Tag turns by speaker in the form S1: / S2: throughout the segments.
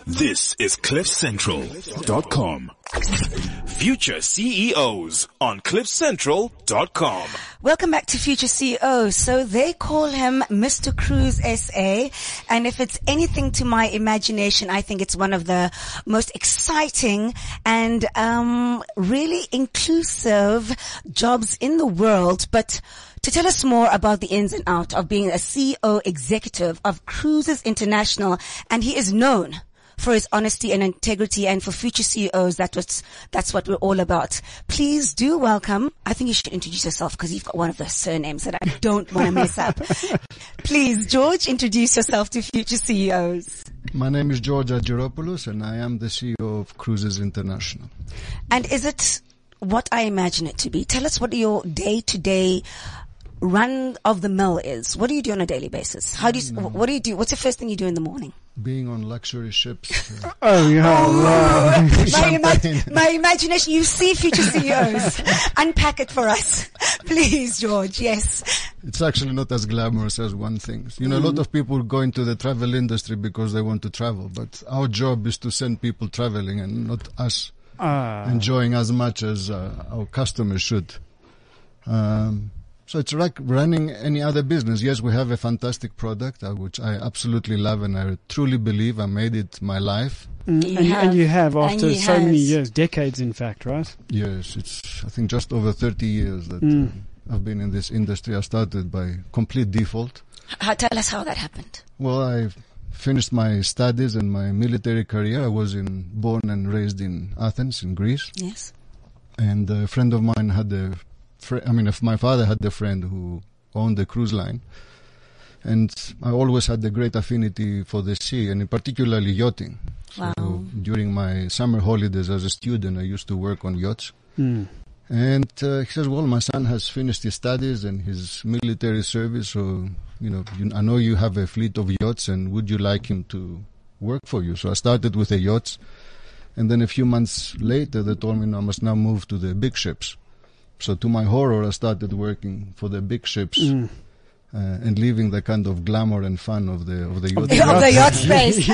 S1: This is CliffCentral.com. Future CEOs on CliffCentral.com.
S2: Welcome back to Future CEOs. So they call him Mr. Cruise SA. And if it's anything to my imagination, I think it's one of the most exciting and really inclusive jobs in the world. But to tell us more about the ins and outs of being a CEO executive of Cruises International, and he is known for his honesty and integrity, and for future CEOs, that's what we're all about. Please do welcome, I think you should introduce yourself because you've got one of the surnames that I don't want to mess up. Please, George, introduce yourself to future CEOs.
S3: My name is George Argyropoulos and I am the CEO of Cruises International.
S2: And is it what I imagine it to be? Tell us what your day-to-day run of the mill is. What do you do on a daily basis? What do you do? What's the first thing you do in the morning?
S3: Being on luxury ships.
S2: Wow. My imagination, you see future CEOs. Unpack it for us. Please, George. Yes.
S3: It's actually not as glamorous as one thinks. You know, a lot of people go into the travel industry because they want to travel, but our job is to send people traveling and not us enjoying as much as our customers should. So it's like running any other business. Yes, we have a fantastic product, which I absolutely love, and I truly believe I made it my life.
S4: And you have after so many years, decades in fact, right?
S3: Yes, it's I think just over 30 years that I've been in this industry. I started by complete default.
S2: Tell us how that happened.
S3: Well, I finished my studies and my military career. I was born and raised in Athens, in Greece.
S2: Yes.
S3: And a friend of mine had my father had a friend who owned a cruise line, and I always had a great affinity for the sea, and in particularly yachting.
S2: Wow.
S3: So during my summer holidays as a student, I used to work on yachts. And he says, well, my son has finished his studies and his military service, so, I know you have a fleet of yachts, and would you like him to work for you? So I started with the yachts, and then a few months later, they told me, no, I must now move to the big ships. So to my horror, I started working for the big ships and leaving the kind of glamour and fun of the yacht.
S2: Of the yacht space.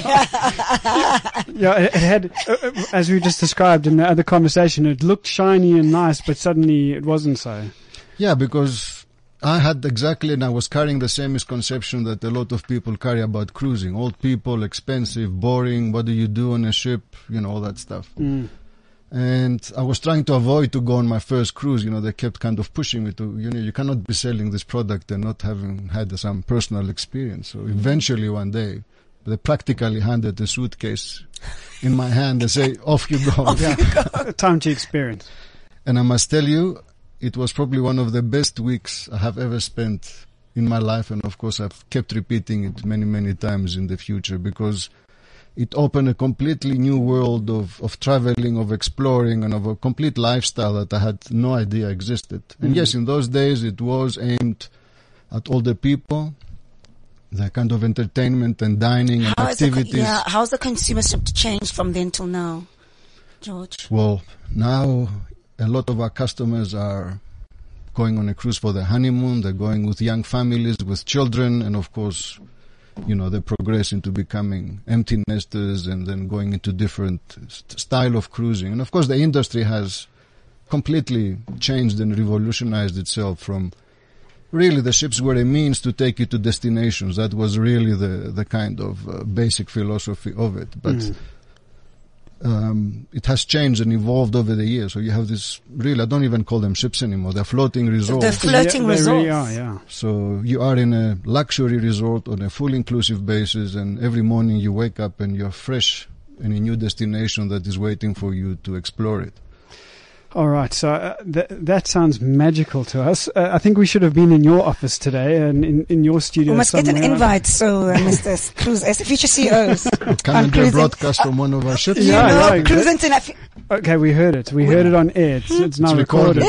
S4: Yeah, it had, as we just described in the other conversation, it looked shiny and nice, but suddenly it wasn't so.
S3: Yeah, because I was carrying the same misconception that a lot of people carry about cruising. Old people, expensive, boring, what do you do on a ship, all that stuff. And I was trying to avoid to go on my first cruise. They kept kind of pushing me to, you cannot be selling this product and not having had some personal experience. So eventually one day, they practically handed a suitcase in my hand and say, off you go.
S4: Time to experience.
S3: And I must tell you, it was probably one of the best weeks I have ever spent in my life. And of course, I've kept repeating it many, many times in the future, because it opened a completely new world of traveling, of exploring, and of a complete lifestyle that I had no idea existed. And yes, in those days it was aimed at older people, the kind of entertainment and dining and activities.
S2: How's the consumership changed from then till now, George?
S3: Well, now a lot of our customers are going on a cruise for their honeymoon. They're going with young families, with children, and of course, they progress into becoming empty nesters and then going into different style of cruising. And of course, the industry has completely changed and revolutionized itself from really the ships were a means to take you to destinations. That was really the kind of basic philosophy of it. But it has changed and evolved over the years. So you have this really, I don't even call them ships anymore. They're floating resorts.
S2: They're floating resorts.
S4: They really are, yeah.
S3: So you are in a luxury resort on a full inclusive basis, and every morning you wake up and you're fresh in a new destination that is waiting for you to explore it.
S4: All right, so that sounds magical to us. I think we should have been in your office today and in your studio.
S2: We must get an invite, so Mr. Cruise, as future CEOs.
S3: Can it be a broadcast from one of our ships?
S4: Yeah,
S2: Cruise International.
S4: Okay, we heard it. We heard it on air. It's now recorded.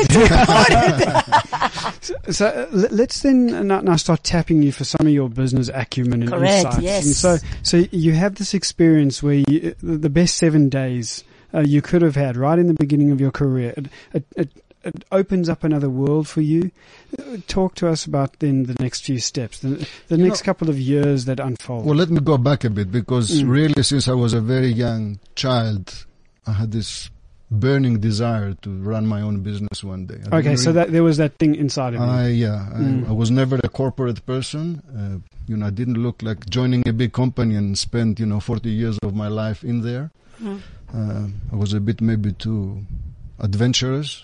S4: So let's then now start tapping you for some of your business acumen and insights.
S2: Yes.
S4: And so you have this experience where the best 7 days you could have had right in the beginning of your career, it opens up another world for you. Talk to us about then the next few steps, the next couple of years that unfold.
S3: Well, let me go back a bit, because really since I was a very young child, I had this burning desire to run my own business one day.
S4: Okay, so that there was that thing inside of you.
S3: I was never a corporate person. I didn't look like joining a big company and spend 40 years of my life in there. I was a bit maybe too adventurous.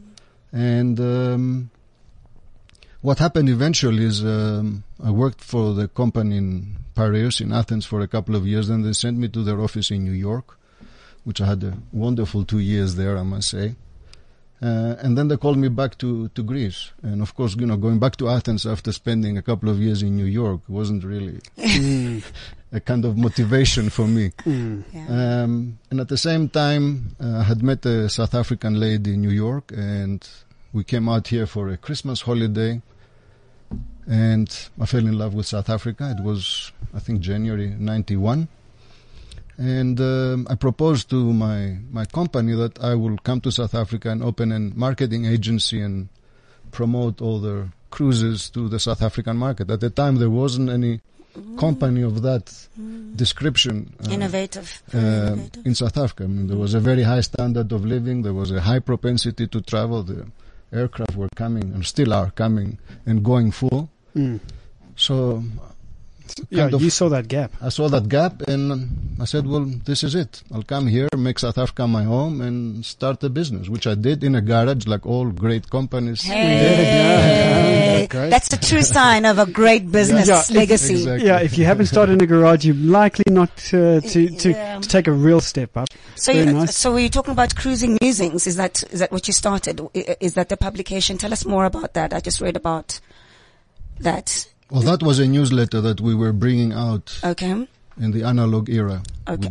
S3: And what happened eventually is I worked for the company in Piraeus in Athens for a couple of years, and they sent me to their office in New York, which I had a wonderful 2 years there, I must say. And then they called me back to Greece. And of course, going back to Athens after spending a couple of years in New York wasn't really a kind of motivation for me. And at the same time, I had met a South African lady in New York, and we came out here for a Christmas holiday. And I fell in love with South Africa. It was, I think, January 91. And I proposed to my company that I will come to South Africa and open a marketing agency and promote all the cruises to the South African market. At the time, there wasn't any company of that description
S2: Innovative.
S3: in South Africa. I mean, there was a very high standard of living. There was a high propensity to travel. The aircraft were coming, and still are coming, and going full. So...
S4: you saw that gap.
S3: I saw that gap, and I said, well, this is it. I'll come here, make South Africa my home, and start a business, which I did in a garage, like all great companies.
S2: Hey, that's the true sign of a great business legacy.
S3: Exactly.
S4: Yeah, if you haven't started in a garage, you're likely not to take a real step up.
S2: So, so were you talking about Cruising Musings? Is that what you started? Is that the publication? Tell us more about that. I just read about that.
S3: Well, that was a newsletter that we were bringing out in the analog era.
S2: Okay.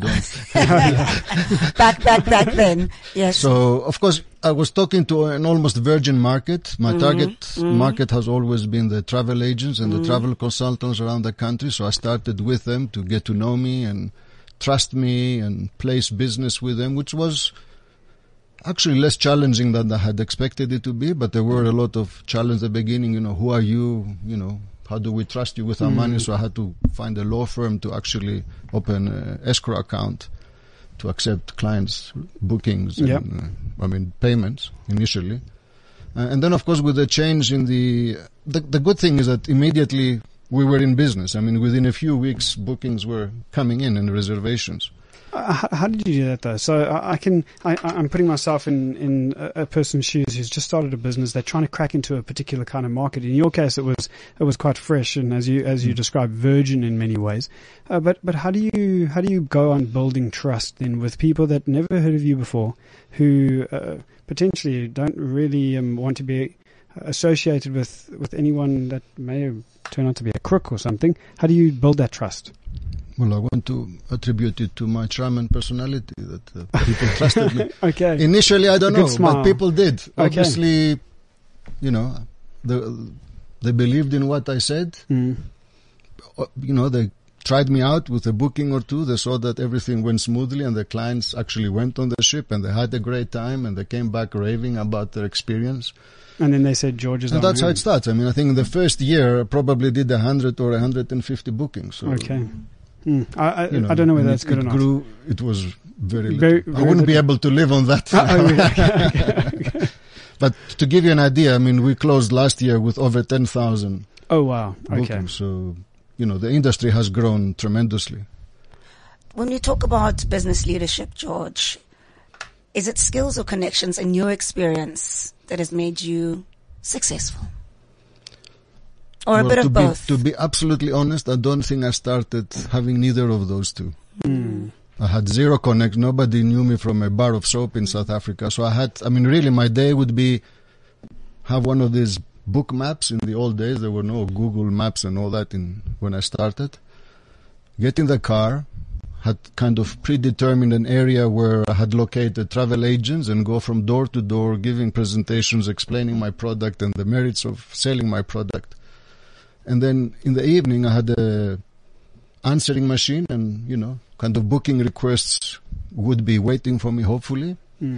S2: back then. Yes.
S3: So, of course, I was talking to an almost virgin market. My target market has always been the travel agents and the travel consultants around the country. So I started with them to get to know me and trust me and place business with them, which was actually less challenging than I had expected it to be. But there were a lot of challenges at the beginning. Who are you? How do we trust you with our money? So I had to find a law firm to actually open an escrow account to accept clients' bookings and, payments initially. And then, of course, with the change in the good thing is that immediately we were in business. I mean, within a few weeks, bookings were coming in and reservations.
S4: How did you do that, though? So I'm putting myself in a person's shoes who's just started a business. They're trying to crack into a particular kind of market. In your case, it was quite fresh and, as you described, virgin in many ways. But how do you go on building trust then with people that never heard of you before, who potentially don't really want to be associated with anyone that may turn out to be a crook or something? How do you build that trust?
S3: Well, I want to attribute it to my charm and personality that people trusted me.
S4: Okay.
S3: Initially, I don't know,
S4: smile.
S3: but people did.
S4: Okay.
S3: Obviously, they believed in what I said. They tried me out with a booking or two. They saw that everything went smoothly, and the clients actually went on the ship, and they had a great time, and they came back raving about their experience.
S4: And then they said, George is on.
S3: And that's how it starts. I mean, I think in the first year, I probably did 100 or 150 bookings. So,
S4: okay. I don't know whether that's good or not.
S3: It was very little. I wouldn't be able to live on that.
S4: Okay.
S3: But to give you an idea, I mean, we closed last year with over 10,000
S4: Oh, wow. Okay.
S3: bookings. So, the industry has grown tremendously.
S2: When you talk about business leadership, George, is it skills or connections in your experience that has made you successful? Or a bit of both? To be absolutely honest, I don't think I started having neither of those two. I had zero connect. Nobody knew me from a bar of soap in South Africa. So really my day would be have one of these book maps. In the old days, there were no Google Maps and all that when I started. Get in the car, had kind of predetermined an area where I had located travel agents and go from door to door, giving presentations, explaining my product and the merits of selling my product. And then in the evening, I had a answering machine and, kind of booking requests would be waiting for me, hopefully.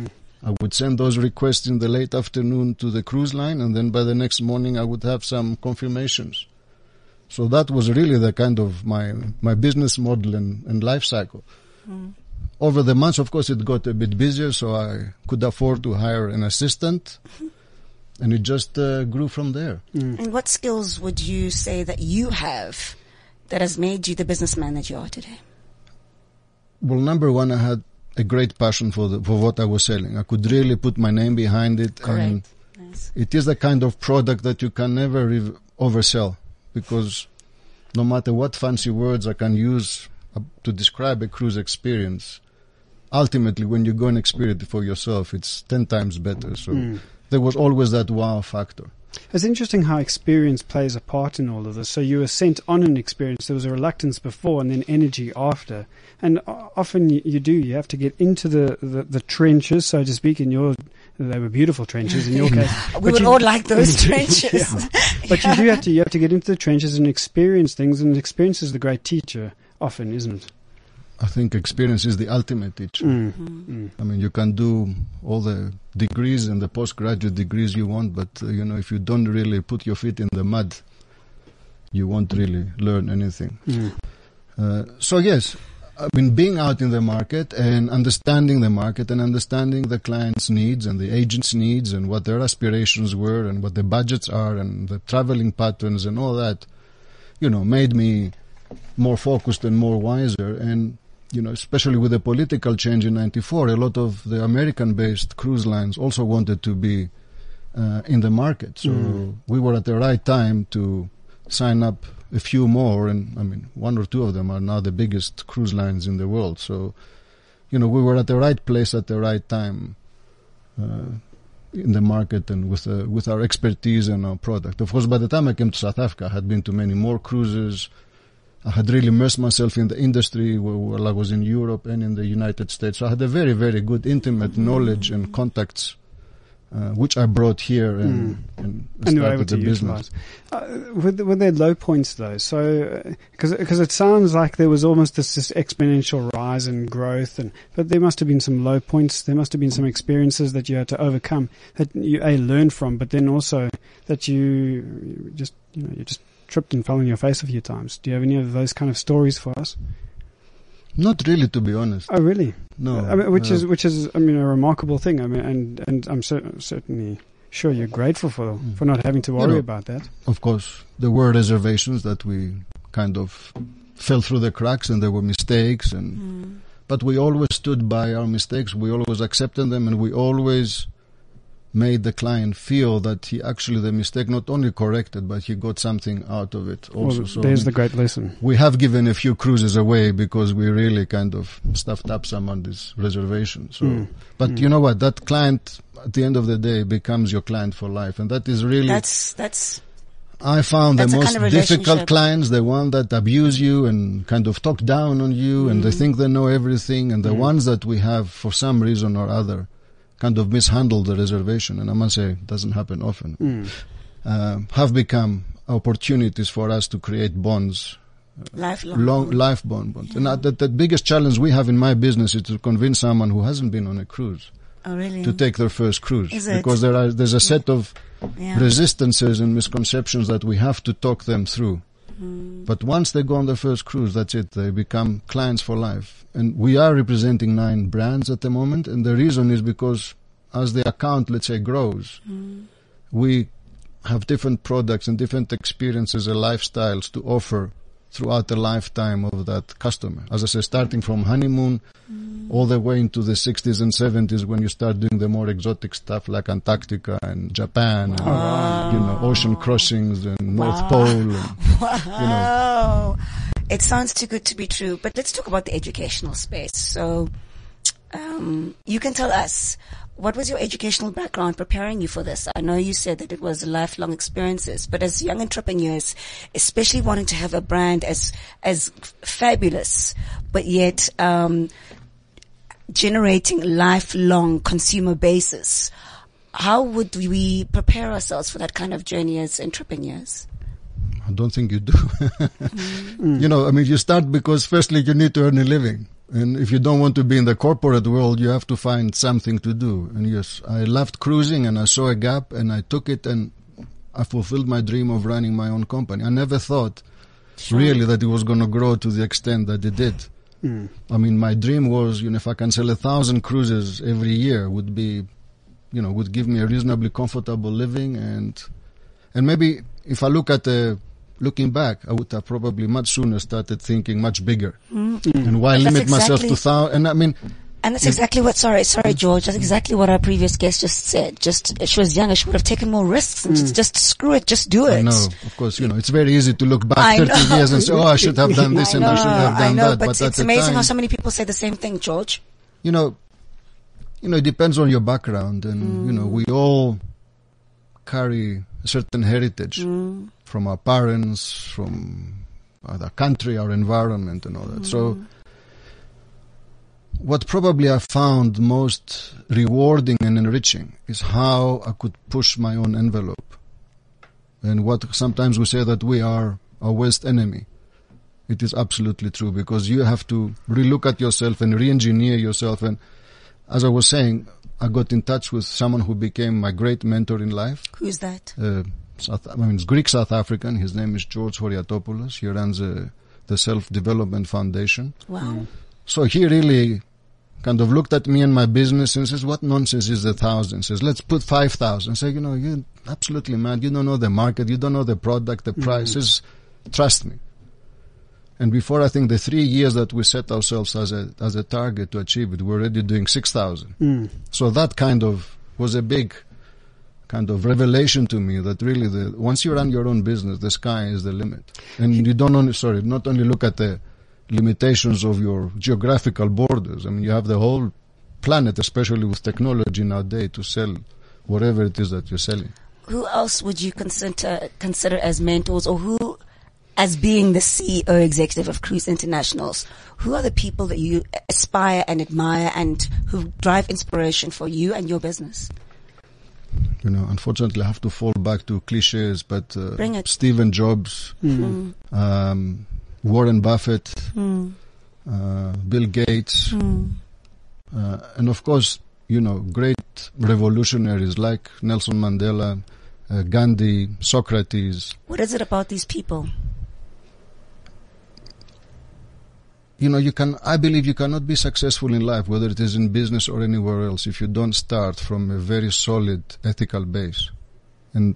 S3: I would send those requests in the late afternoon to the cruise line, and then by the next morning I would have some confirmations. So that was really the kind of my business model and life cycle. Over the months, of course, it got a bit busier, so I could afford to hire an assistant, and it just grew from there.
S2: And what skills would you say that you have that has made you the businessman that you are today?
S3: Well, number one, I had a great passion for what I was selling. I could really put my name behind it.
S2: Correct.
S3: And
S2: Nice.
S3: it is the kind of product that you can never oversell, because no matter what fancy words I can use to describe a cruise experience, ultimately when you go and experience it for yourself, it's 10 times better. So there was always that wow factor.
S4: It's interesting how experience plays a part in all of this. So you were sent on an experience. There was a reluctance before and then energy after. And often you have to get into the trenches, so to speak. They were beautiful trenches in your case.
S2: We would all like those trenches.
S4: But you have to get into the trenches and experience things. And experience is the great teacher often, isn't it?
S3: I think experience is the ultimate teacher. I mean, you can do all the degrees and the postgraduate degrees you want, but if you don't really put your feet in the mud, you won't really learn anything. So yes, I mean, being out in the market and understanding the market and understanding the client's needs and the agent's needs and what their aspirations were and what the budgets are and the traveling patterns and all that, made me more focused and more wiser. And especially with the political change in '94, a lot of the American-based cruise lines also wanted to be in the market. So we were at the right time to sign up a few more, and I mean, one or two of them are now the biggest cruise lines in the world. So, we were at the right place at the right time in the market and with our expertise and our product. Of course, by the time I came to South Africa, I had been to many more cruises. I had really immersed myself in the industry while I was in Europe and in the United States. So I had a very, very good intimate knowledge and contacts, which I brought here and
S4: you were able
S3: started
S4: to
S3: the business.
S4: Were there low points though? So because it sounds like there was almost this exponential rise in growth, but there must have been some low points. There must have been some experiences that you had to overcome that you learned from, but then also that you just tripped and fell on your face a few times. Do you have any of those kind of stories for us?
S3: Not really, to be honest.
S4: Oh, really?
S3: No.
S4: I mean, which is a remarkable thing. I mean, and I'm certainly sure you're grateful for not having to worry about that.
S3: Of course, there were reservations that we kind of fell through the cracks, and there were mistakes, but we always stood by our mistakes. We always accepted them, and we always made the client feel that the mistake not only corrected, but he got something out of it also.
S4: Well, there's the great lesson.
S3: We have given a few cruises away because we really kind of stuffed up some on this reservation. So, but you know what? That client at the end of the day becomes your client for life, and that is really I found the most difficult clients, the one that abuse you and kind of talk down on you, and they think they know everything, and the ones that we have for some reason or other kind of mishandled the reservation, and I must say it doesn't happen often, have become opportunities for us to create bonds, life bonds. And the biggest challenge we have in my business is to convince someone who hasn't been on a cruise to take their first cruise. Because there's a set of resistances and misconceptions that we have to talk them through. But once they go on their first cruise, that's it. They become clients for life. And we are representing 9 brands at the moment. And the reason is because as the account, let's say, grows, we have different products and different experiences and lifestyles to offer throughout the lifetime of that customer. As I say, starting from honeymoon all the way into the 60s and 70s when you start doing the more exotic stuff like Antarctica and Japan and, ocean crossings and North Pole. And,
S2: It sounds too good to be true, but let's talk about the educational space. So, you can tell us, what was your educational background preparing you for this? I know you said that it was lifelong experiences, but as young entrepreneurs, especially wanting to have a brand as fabulous, but yet generating lifelong consumer basis, how would we prepare ourselves for that kind of journey as entrepreneurs?
S3: I don't think you do. You start because firstly you need to earn a living. And if you don't want to be in the corporate world, you have to find something to do. And yes, I loved cruising, and I saw a gap, and I took it, and I fulfilled my dream of running my own company. I never thought really that it was going to grow to the extent that it did. I mean, my dream was, if I can sell 1,000 cruises every year, would be, would give me a reasonably comfortable living. And maybe if I looking back, I would have probably much sooner started thinking much bigger. And why limit myself to 1,000? And I mean,
S2: and that's exactly what, sorry, George, that's exactly what our previous guest just said. If she was younger, she would have taken more risks and just screw it, just do it.
S3: I know, of course, it's very easy to look back 30 years and say, I should have done this and I should have done that.
S2: But it's amazing how so many people say the same thing, George.
S3: It depends on your background, and, we all carry a certain heritage from our parents, from the country, our environment and all that. So what probably I found most rewarding and enriching is how I could push my own envelope. And what sometimes we say that we are our worst enemy. It is absolutely true, because you have to relook at yourself and re-engineer yourself. And as I was saying, I got in touch with someone who became my great mentor in life.
S2: Who's that?
S3: It's Greek South African. His name is George Horiatopoulos. He runs the Self-Development Foundation.
S2: Wow.
S3: So he really kind of looked at me and my business and says, what nonsense is 1,000? Says, let's put 5,000. Say, you're absolutely mad. You don't know the market. You don't know the product, the prices. Trust me. And before, I think, the 3 years that we set ourselves as a target to achieve it, we're already doing 6,000. So that kind of was a big kind of revelation to me, that really once you run your own business, the sky is the limit. And you not only look at the limitations of your geographical borders. I mean, you have the whole planet, especially with technology nowadays, to sell whatever it is that you're selling.
S2: Who else would you consider as mentors, or who, as being the CEO executive of Cruise Internationals, who are the people that you aspire and admire and who drive inspiration for you and your business?
S3: Unfortunately, I have to fall back to cliches, but
S2: Bring it.
S3: Steve Jobs, Warren Buffett, Bill Gates, and of course, great revolutionaries like Nelson Mandela, Gandhi, Socrates.
S2: What is it about these people?
S3: I believe you cannot be successful in life, whether it is in business or anywhere else, if you don't start from a very solid ethical base. And,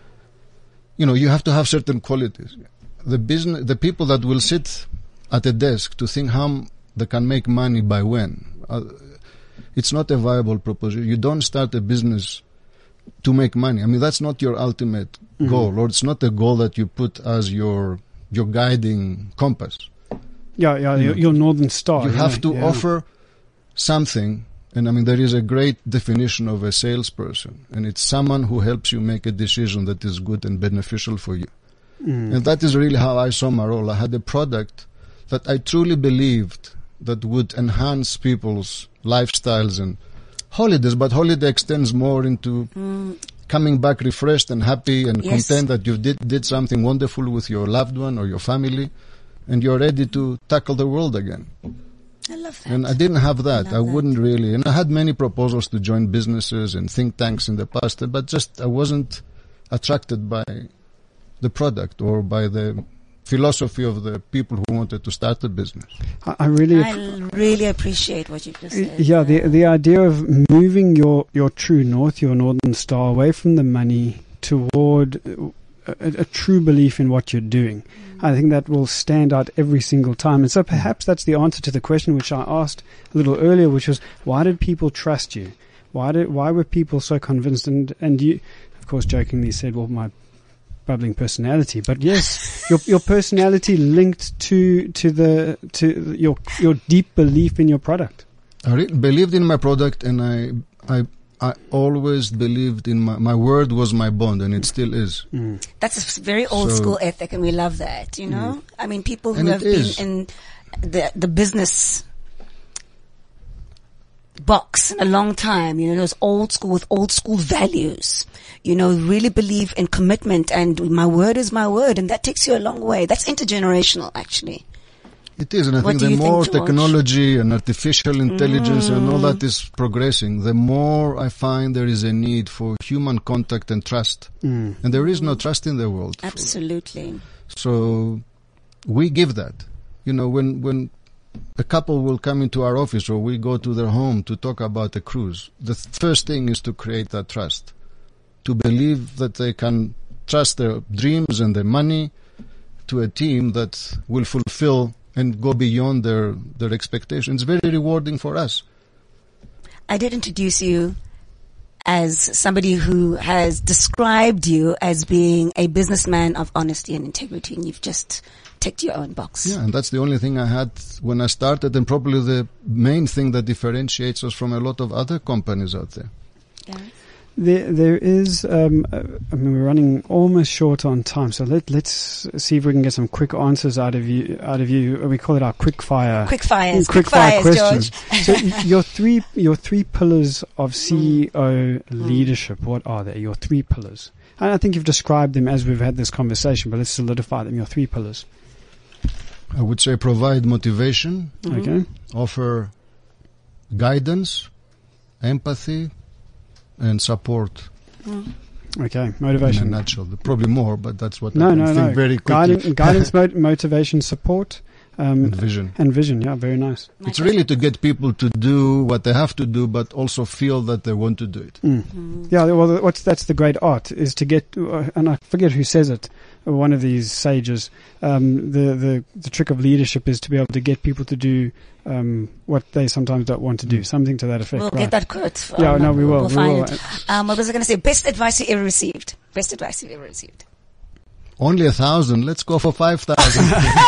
S3: you have to have certain qualities. The people that will sit at a desk to think how they can make money by when, it's not a viable proposition. You don't start a business to make money. I mean, that's not your ultimate goal, or it's not a goal that you put as your guiding compass.
S4: Your Northern Star.
S3: You have to offer something, and I mean, there is a great definition of a salesperson, and it's someone who helps you make a decision that is good and beneficial for you. And that is really how I saw my role. I had a product that I truly believed that would enhance people's lifestyles and holidays, but holiday extends more into coming back refreshed and happy and content that you did something wonderful with your loved one or your family, and you're ready to tackle the world again.
S2: I love that.
S3: And I didn't have that. I wouldn't really. And I had many proposals to join businesses and think tanks in the past, but just I wasn't attracted by the product or by the philosophy of the people who wanted to start a business.
S4: I really
S2: appreciate what you just said.
S4: Yeah, the idea of moving your true north, your Northern Star, away from the money toward a true belief in what you're doing. I think that will stand out every single time. And so perhaps that's the answer to the question which I asked a little earlier, which was, why did people trust you? Why were people so convinced? And you, of course, jokingly said, well, my bubbling personality. But yes, your personality linked to your deep belief in your product.
S3: I believed in my product, and I always believed in my word was my bond, and it still is.
S2: That's a very old school ethic, and we love that, I mean, people who have been in the business box in a long time, those old school with old school values, really believe in commitment, and my word is my word, and that takes you a long way. That's intergenerational, actually.
S3: It is, and I
S2: What
S3: think
S2: do
S3: the
S2: you
S3: more
S2: think, George?
S3: technology and artificial intelligence and all that is progressing, the more I find there is a need for human contact and trust. And there is no trust in the world.
S2: Absolutely.
S3: So we give that. You know, when a couple will come into our office or we go to their home to talk about a cruise, the first thing is to create that trust. To believe that they can trust their dreams and their money to a team that will fulfill and go beyond their expectations. Very rewarding for us.
S2: I did introduce you as somebody who has described you as being a businessman of honesty and integrity, and you've just ticked your own box.
S3: Yeah, and that's the only thing I had when I started, and probably the main thing that differentiates us from a lot of other companies out there.
S2: Yeah.
S4: There is, I mean, we're running almost short on time, so let's see if we can get some quick answers out of you. We call it our quick fires,
S2: questions.
S4: George. So your three pillars of CEO leadership, what are they? Your three pillars. And I think you've described them as we've had this conversation, but let's solidify them. Your three pillars.
S3: I would say provide motivation,
S4: Okay.
S3: offer guidance, empathy, and support.
S4: Okay.
S3: In a
S4: Motivation.
S3: nutshell. Probably more, but that's what I
S4: No,
S3: can
S4: no,
S3: think
S4: no.
S3: very quickly.
S4: Guidance, motivation, support,
S3: And vision.
S4: and vision. Yeah, very nice.
S3: It's really to get people to do what they have to do, but also feel that they want to do it.
S4: Yeah, well, that's the great art, is to get, and I forget who says it, one of these sages, the trick of leadership is to be able to get people to do what they sometimes don't want to do, something to that effect.
S2: We'll
S4: right.
S2: get that quote.
S4: Yeah, no, we will.
S2: We'll
S4: We
S2: find
S4: will.
S2: it. What was I going to say? Best advice you ever received. Best advice you've ever received.
S3: Only 1,000. Let's go for 5,000.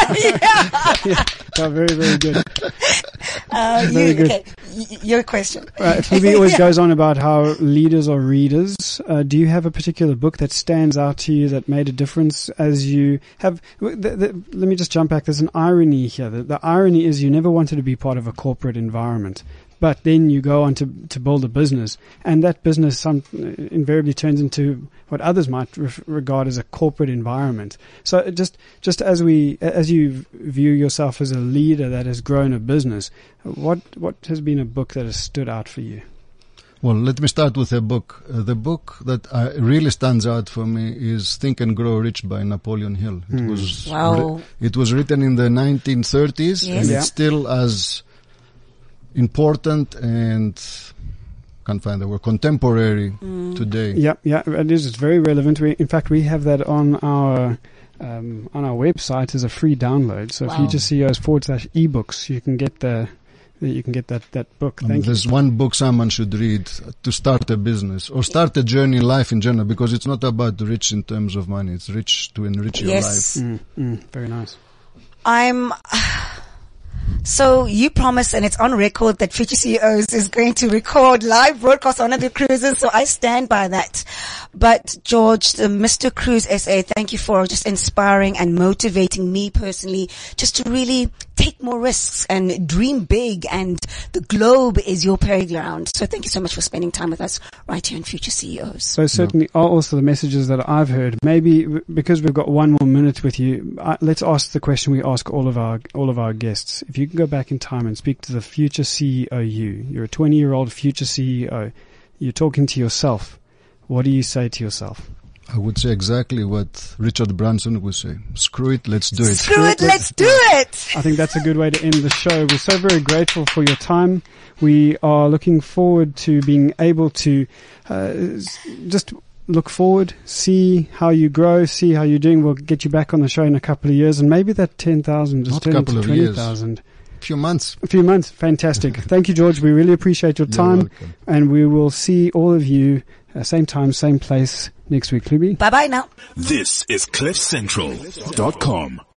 S4: Yeah, very, very good.
S2: You,
S4: good.
S2: okay. Your question.
S4: Phoebe always goes on about how leaders are readers. Do you have a particular book that stands out to you that made a difference as you have? Let me just jump back. There's an irony here. The irony is you never wanted to be part of a corporate environment. But then you go on to build a business, and that business invariably turns into what others might regard as a corporate environment. So just as you view yourself as a leader that has grown a business, what has been a book that has stood out for you?
S3: Well, let me start with a book. The book that really stands out for me is Think and Grow Rich by Napoleon Hill. It was
S2: Wow.
S3: it was written in the 1930s,
S2: Yes.
S3: and
S4: Yeah.
S3: it's still as important and can't find the word contemporary today.
S4: Yeah, it is. It's very relevant. In fact, we have that on our website as a free download. So if you
S2: Wow.
S4: just CEOs/ebooks, you can get that book. Thank you.
S3: There's one book someone should read to start a business or start a journey in life in general, because it's not about rich in terms of money. It's rich to enrich your
S2: Yes.
S3: life.
S4: Very nice.
S2: So you promised, and it's on record, that Future CEOs is going to record live broadcasts on other cruises, so I stand by that. But George, Mr. Cruise SA, thank you for just inspiring and motivating me personally just to really take more risks and dream big, and the globe is your playground. So thank you so much for spending time with us right here in Future CEOs.
S4: So certainly are also the messages that I've heard. Maybe because we've got one more minute with you, let's ask the question we ask all of our guests. If you can go back in time and speak to the future CEO you're a 20-year-old future CEO, you're talking to yourself. What do you say to yourself?
S3: I would say exactly what Richard Branson would say. Screw it, let's do it.
S2: Screw it, let's do it!
S4: I think that's a good way to end the show. We're so very grateful for your time. We are looking forward to being able to just look forward, see how you grow, see how you're doing. We'll get you back on the show in a couple of years, and maybe that 10,000 just
S3: Not a
S4: turn
S3: couple
S4: into
S3: of years.
S4: 20,000.
S3: Few months.
S4: A few months. Fantastic. Thank you, George. We really appreciate your
S3: You're
S4: time.
S3: welcome.
S4: And we will see all of you same time, same place next week. Luby?
S2: Bye bye now.
S1: This is CliffCentral.com.